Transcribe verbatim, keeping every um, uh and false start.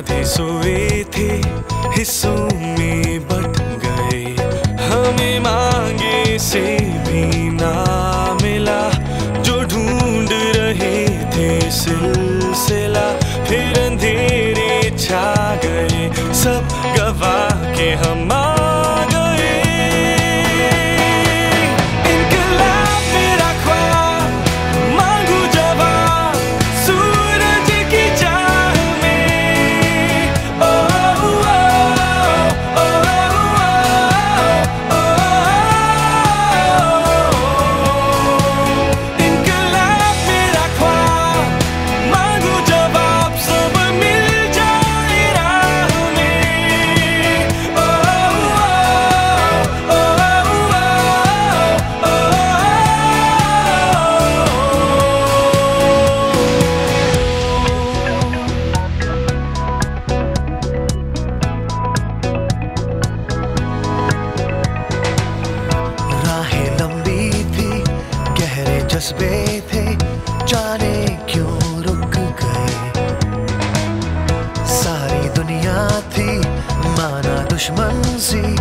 थे सोए थे, हिस्सों में बट गए, हमें मांगे से भी ना मिला, जो ढूंढ रहे थे सिलसिला, फिर अंधेरे छा गए, सब गवा के हम आ गए। इनकलाब मेरा ख्वाब, मांगू जवाब सूरज की चाह में। ओ, ओ, ओ, ओ, ओ, इनकलाब मेरा ख्वाब, मांगू जवाब सब मिल जाए राह में। ओ, ओ, ओ, ओ, ओ, राहें लंबी थी, गहरे जज्बे थे, जाने क्यों रुक गए। सारी दुनिया थी माना दुश्मन सी,